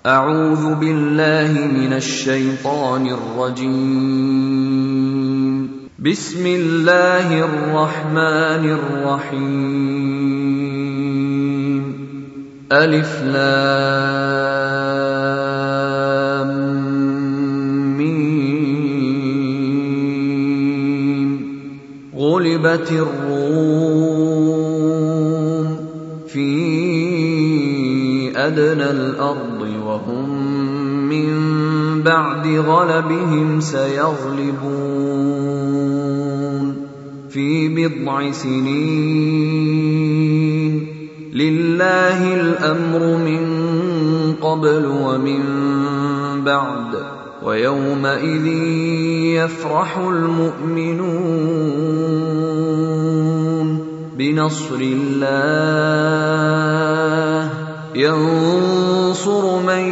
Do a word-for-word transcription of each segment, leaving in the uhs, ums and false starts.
أعوذ بالله من الشيطان الرجيم. بسم الله الرحمن الرحيم. ألف لام ميم. غلبت الروم في أدنى الأرض وهم من بعد غلبهم سيغلبون في بضع سنين. لله الأمر من قبل ومن بعد ويومئذ يفرح المؤمنون بنصر الله ينصر من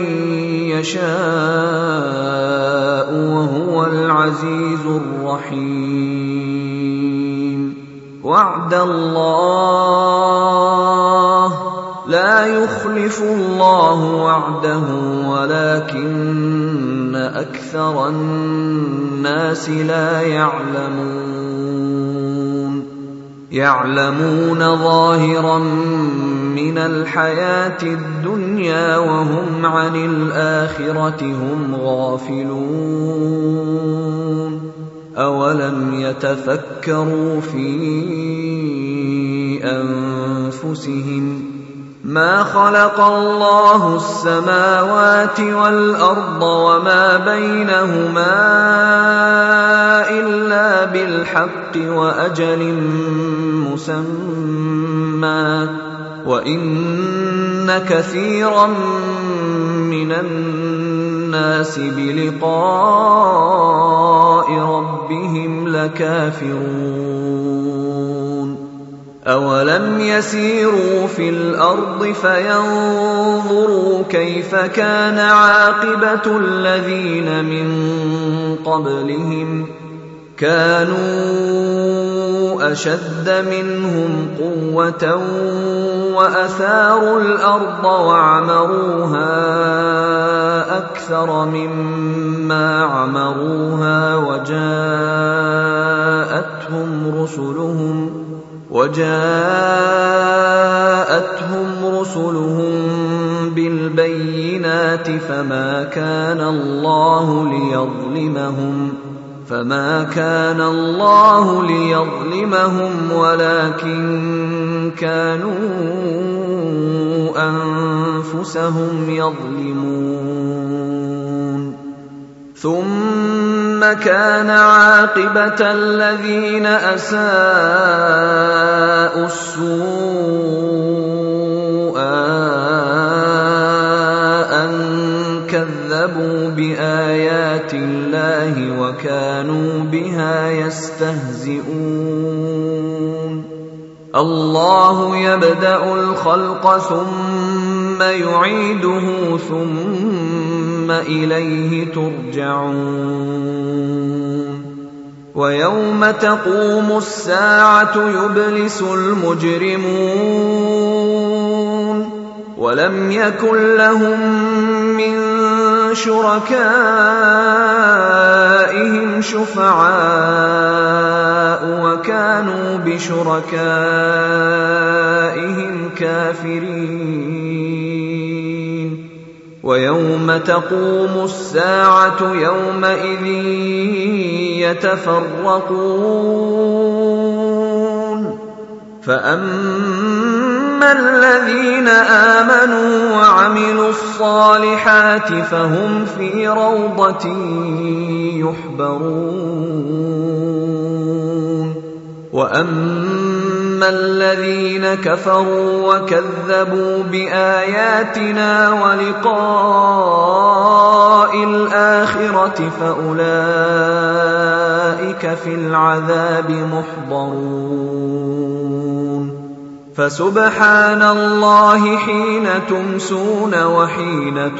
يشاء وهو العزيز الرحيم. وعد الله لا يخلف الله وعده ولكن أكثر الناس لا يعلمون. يعلمون ظاهرا من الحياة الدنيا وهم عن الآخرة هم غافلون. أولم يتفكروا في أنفسهم ما خلق الله السماوات والأرض وما بينهما إلا بالحق وأجل مسمى وإن كثيرا من الناس بلقاء ربهم لكافرون. أولم يسيروا في الأرض فينظروا كيف كان عاقبة الذين من قبلهم كانوا أشد منهم قوة وأثاروا الأرض وعمروها أكثر مما عمروها وجاءتهم رسلهم وجاءتهم رسلهم بالبينات فما كان الله ليظلمهم فما كان الله ليظلمهم ولكن كانوا أنفسهم يظلمون. ثم كان عاقبة الذين أساءوا السوء أن كذبوا بآيات الله وكانوا بها يستهزئون. الله يبدأ الخلق ثم يعيده ثم إليه ترجعون. ويوم تقوم الساعة يبلس المجرمون ولم يكن لهم من شركائهم شفعاء وكانوا بشركائهم كافرين. ويوم تقوم الساعة يومئذ يتفرقون فأما الذين آمنوا وعملوا الصالحات فهم في روضة يحبرون. وأما الذين كفروا وكذبوا بآياتنا ولقاء الآخرة فأولئك في العذاب محضرون. فسبحان الله حين تمسون وحين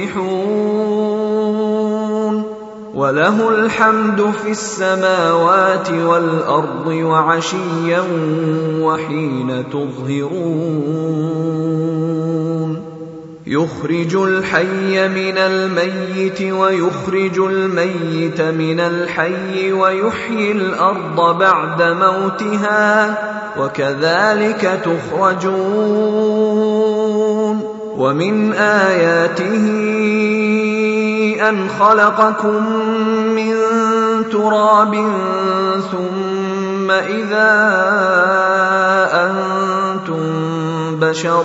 تصبحون وله الحمد في السماوات والأرض وعشيا وحين تظهرون. يخرج الحي من الميت ويخرج الميت من الحي ويحيي الأرض بعد موتها وكذلك تخرجون ومن آياته أن خلقكم من تراب ثم إذا أنتم بشر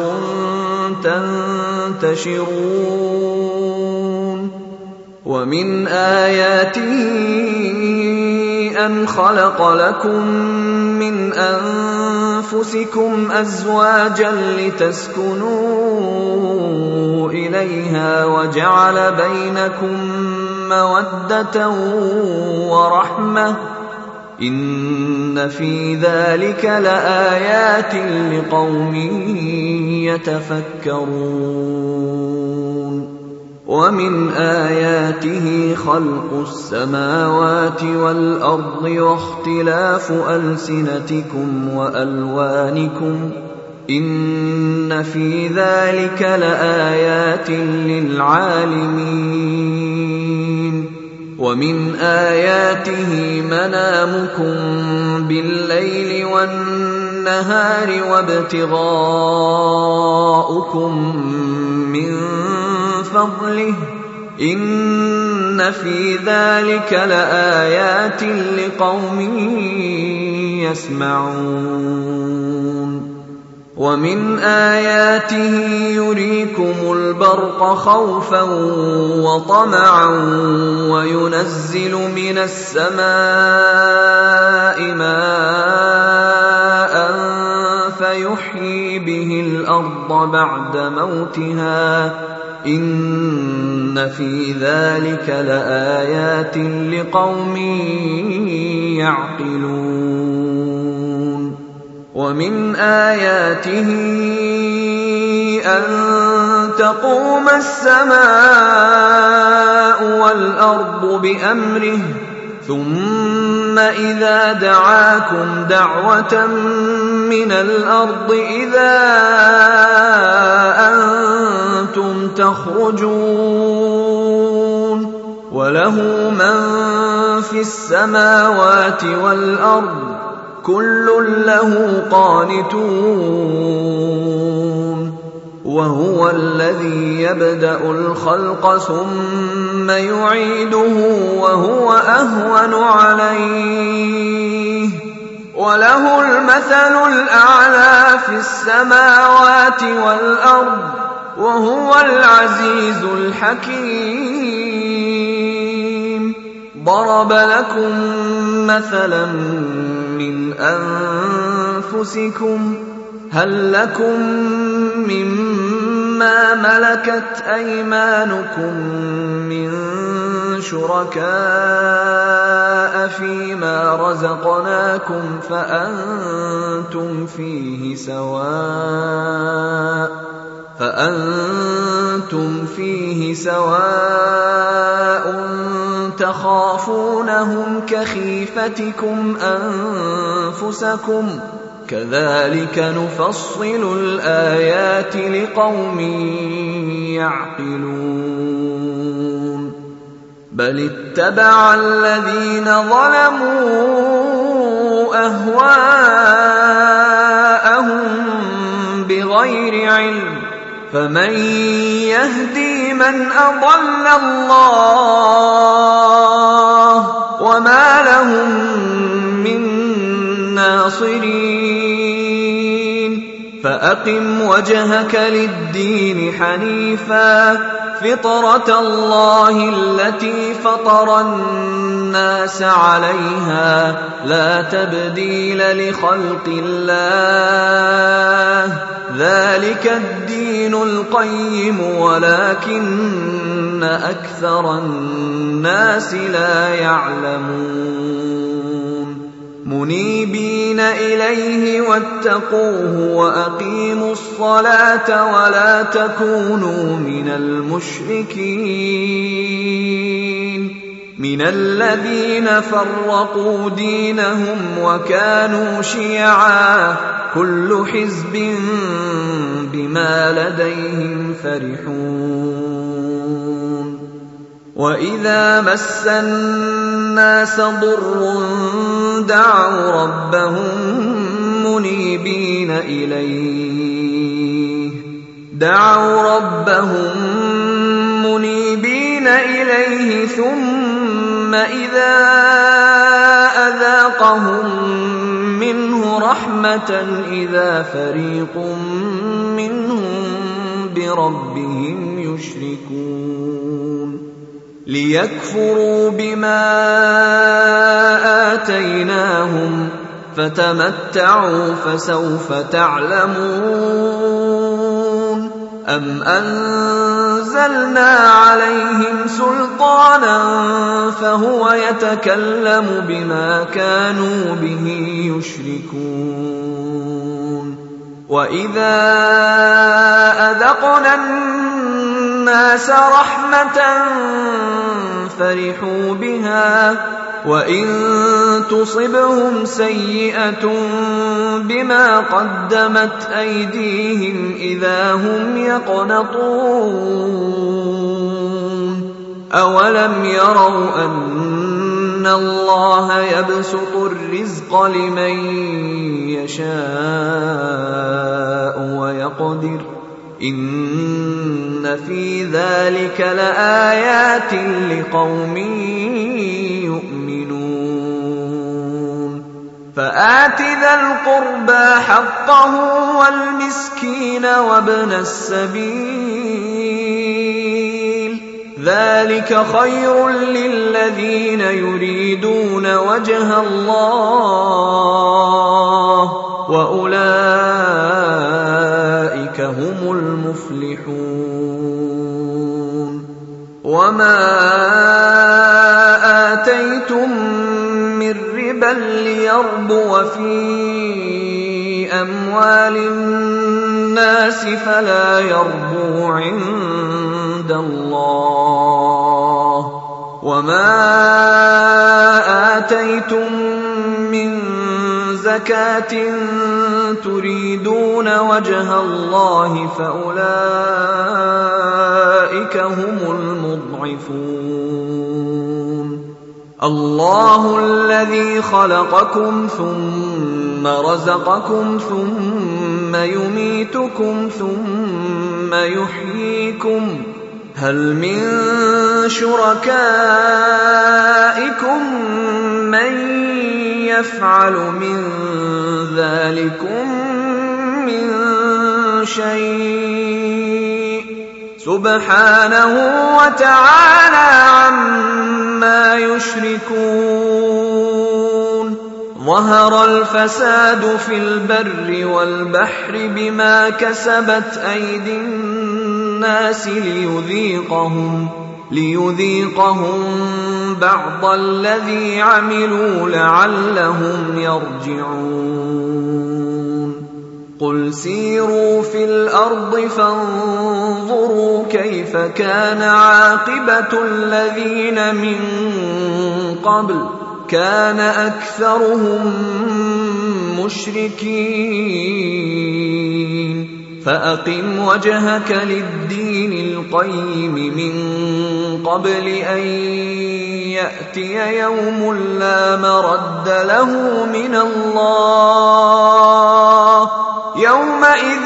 تنتشرون ومن آياته أن خلق لكم من أنفسكم أزواجا لتسكنوا إليها وجعل بينكم مودة ورحمة إن في ذلك لآيات لقوم يتفكرون ومن آياته خلق السماوات والأرض واختلاف ألسنتكم وألوانكم إن في ذلك لآيات للعالمين ومن آياته منامكم بالليل والنهار وابتغاؤكم من فضله إن في ذلك لآيات لقوم يسمعون ومن آياته يريكم البرق خوفا وطمعا وينزل من السماء ماء فيحيي به الأرض بعد موتها إن في ذلك لآيات لقوم يعقلون ومن آياته أن تقوم السماء والأرض بأمره ثم إذا دعاكم دعوة من الأرض إذا أنتم تخرجون وله من في السماوات والأرض كل له قانتون وهو الذي يبدأ الخلق ثم يعيده وهو أهون عليه وله المثل الأعلى في السماوات والأرض وهو العزيز الحكيم ضرب لكم مثلا من أنفسكم هل لكم مما ملكت أيمانكم من شركاء فيما رزقناكم فأنتم فيه سواء فأنتم فيه سواء تخافونهم كخيفتكم أنفسكم كذلك نفصل الآيات لقوم يعقلون بل اتبع الذين ظلموا أهواءهم بغير علم فمن يهدي من أضل الله وما لهم من ناصرين فأقم وجهك للدين حنيفا فطرة الله التي فطر الناس عليها لا تبديل لخلق الله ذلك الدين القيم ولكن أكثر الناس لا يعلمون منيبين إليه واتقوه وأقيموا الصلاة ولا تكونوا من المشركين مِنَ الَّذِينَ فَرَّقُوا دِينَهُمْ وَكَانُوا شِيَعًا كُلُّ حِزْبٍ بِمَا لَدَيْهِمْ فَرِحُونَ وَإِذَا مَسَّ النَّاسَ ضُرٌّ دَعَوْا رَبَّهُم مُنِيبِينَ إِلَيْهِ دَعَوْا رَبَّهُم مُنِيبِينَ إِلَيْهِ ثُمَّ إِذَا أَذَاقَهُم مِّنْهُ رَحْمَةً إِذَا فَرِيقٌ مِّنْهُم بِرَبِّهِمْ يُشْرِكُونَ لِيَكْفُرُوا بِمَا آتَيْنَاهُمْ فَتَمَتَّعُوا فَسَوْفَ تَعْلَمُونَ أَمْ أَنزَلْنَا عَلَيْهِمْ سُلْطَانًا فَهُوَ يَتَكَلَّمُ بِمَا كَانُوا بِهِ يُشْرِكُونَ وَإِذَا أَذَقْنَا النَّاسَ رَحْمَةً فَرِحُوا بِهَا وَإِن تُصِبْهُمْ سَيِّئَةٌ بِمَا قَدَّمَتْ أَيْدِيهِمْ إِذَا هُمْ يَقْنَطُونَ أَوَلَمْ يَرَوْا أَنَّ اللَّهَ يَبْسُطُ الرِّزْقَ لِمَن يَشَاءُ وَيَقْدِرُ إِنَّ فِي ذَلِكَ لَآيَاتٍ لِقَوْمٍ يُؤْمِنُونَ فَآتِ ذَا الْقُرْبَى حَقَّهُ وَالْمِسْكِينَ وَابْنَ السَّبِيلِ ذَلِكَ خَيْرٌ لِّلَّذِينَ يُرِيدُونَ وَجْهَ اللَّهِ وَأُولَٰئِكَ هُمُ الْمُفْلِحُونَ وَمَا آتَيْتُم مِّن رِّبًا لِّيَرْبُوَ فِي أَمْوَالِ النَّاسِ فَلَا يَرْبُو عِندَ اللَّهِ وَمَا آتَيْتُم مِّن زَكَاةٍ تُرِيدُونَ وَجْهَ اللَّهِ فَأُولَٰئِكَ هُمُ الْمُضْعِفُونَ اللَّهُ الَّذِي خَلَقَكُمْ ثُمَّ رَزَقَكُمْ ثُمَّ يُمِيتُكُمْ ثُمَّ يُحْيِيكُمْ هَلْ مِن شُرَكَائِكُم مَّن يَفْعَلُ مِن ذَلِكُم مِّن شَيْءٍ سُبْحَانَهُ وَتَعَالَىٰ عَمَّا يُشْرِكُونَ ظَهَرَ الْفَسَادُ فِي الْبَرِّ وَالْبَحْرِ بِمَا كَسَبَتْ أَيْدِي النَّاسِ لِيُذِيقَهُمْ لِيُذِيقَهُم بَعْضَ الَّذِي عَمِلُوا لَعَلَّهُمْ يَرْجِعُونَ قُلْ سِيرُوا فِي الْأَرْضِ فَانظُرُوا كَيْفَ كَانَ عَاقِبَةُ الَّذِينَ مِن قَبْلُ كَانَ أَكْثَرُهُم مُّشْرِكِينَ فَأَقِمْ وَجْهَكَ لِلدِّينِ الْقَيِّمِ مِن قَبْلِ أَن يَأْتِيَ يَوْمٌ لَّا مَرَدَّ لَهُ مِنَ اللَّهِ يَوْمَئِذٍ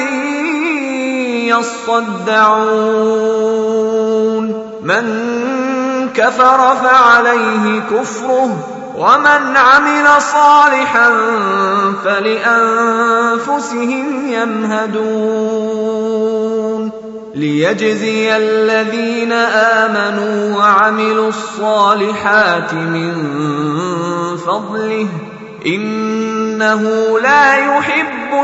يَصَّدَّعُونَ مَن كَفَرَ فَعَلَيْهِ كُفْرُهُ وَمَنْ عَمِلَ صَالِحًا فَلِأَنفُسِهِمْ يَمْهَدُونَ لِيَجْزِيَ الَّذِينَ آمَنُوا وَعَمِلُوا الصَّالِحَاتِ مِن فَضْلِهِ إِنَّهُ لَا يُحِبُّ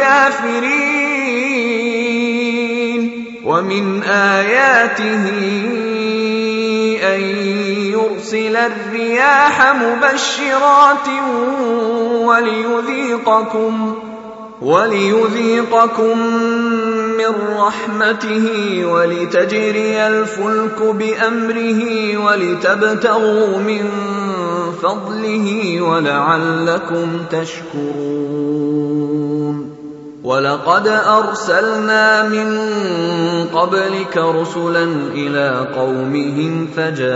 الْكَافِرِينَ وَمِنْ آيَاتِهِ أَن يُرْسِلَ الرِّيَاحَ مُبَشِّرَاتٍ وَلِيُذِيقَكُم وليذيقكم من رحمته ولتجري الفلك بأمره ولتبتغوا من فضله ولعلكم تشكرون ولقد أرسلنا من قبلك رسلا إلى قومهم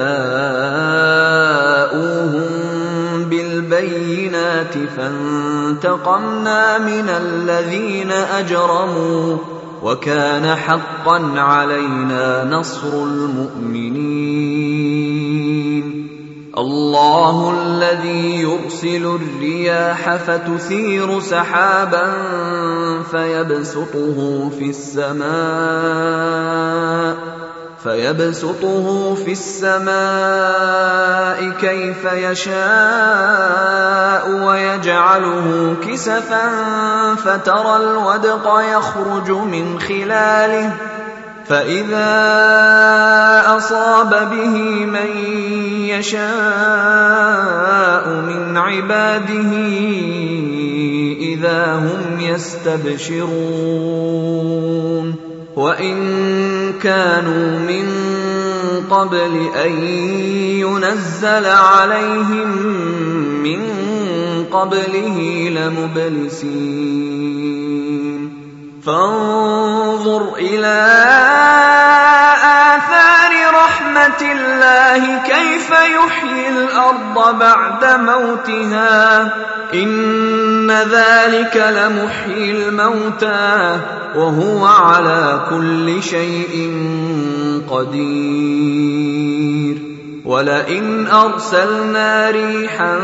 فجاءوهم بالبينات فانتقمنا من الذين أجرموا وكان حقا علينا نصر المؤمنين الله الذي يرسل الرياح فتثير سحابا فيبسطه في السماء فيبسطه في السماء كيف يشاء ويجعله كسفا فترى الودق يخرج من خلاله فإذا أصاب به من يشاء من عباده إذا هم يستبشرون وإن كانوا من قبل أن ينزل عليهم من قبله لمبلسين فانظر إلى آثار رحمة الله كيف يحيي الأرض بعد موتها إن ذلك لمحيي الموتى وهو على كل شيء قدير ولئن أرسلنا ريحا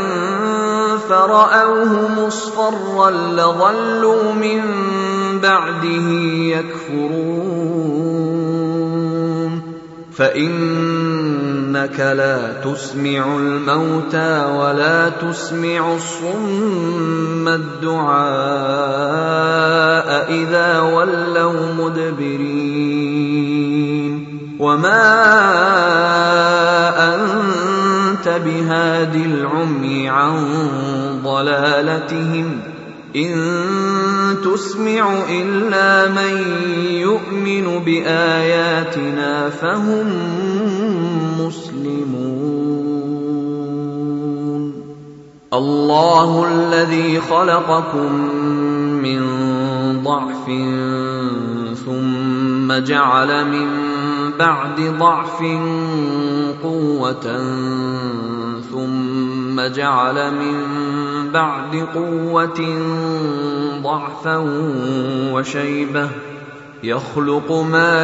فرأوه مصفرا لظلوا من بعده يكفرون فإنك لا تسمع الموتى ولا تسمع الصم الدعاء إذا ولوا مدبرين وما أنت بهاد العمي عن ضلالتهم إن تسمع إلا من يؤمن بآياتنا فهم مسلمون الله الذي خلقكم من ضعف ثم جعل من بعد ضعف قوة ثم جعل من بعد قوة ضعفا وشيبة يخلق ما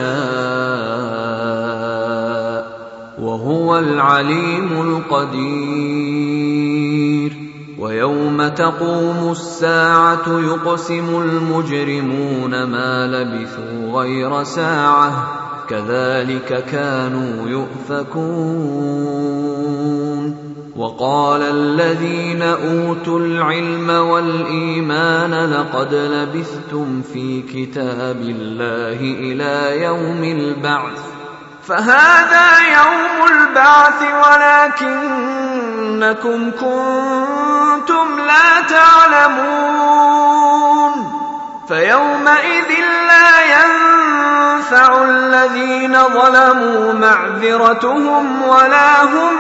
يشاء وهو العليم القدير ويوم تقوم الساعة يقسم المجرمون ما لبثوا غير ساعة كذلك كانوا يؤفكون وقال الذين أوتوا العلم والإيمان لقد لبثتم في كتاب الله إلى يوم البعث فهذا يوم البعث ولكنكم كنتم لا تعلمون فيومئذ لا ينفع الذين ظلموا معذرتهم ولا هم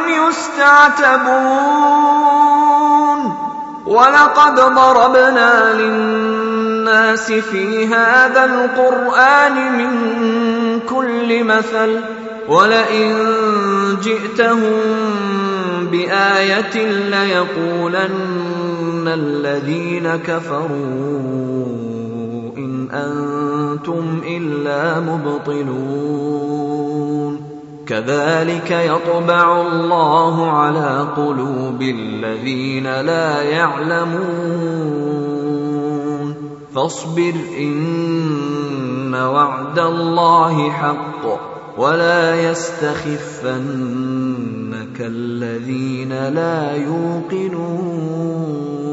يستعتبون ولقد ضربنا للناس في هذا القرآن من كل مثل ولئن جئتهم بآية ليقولن الذين كفروا إن أنتم إلا مبطلون كذلك يطبع الله على قلوب الذين لا يعلمون فاصبر إن وعد الله حق ولا يستخفنك الذين لا يوقنون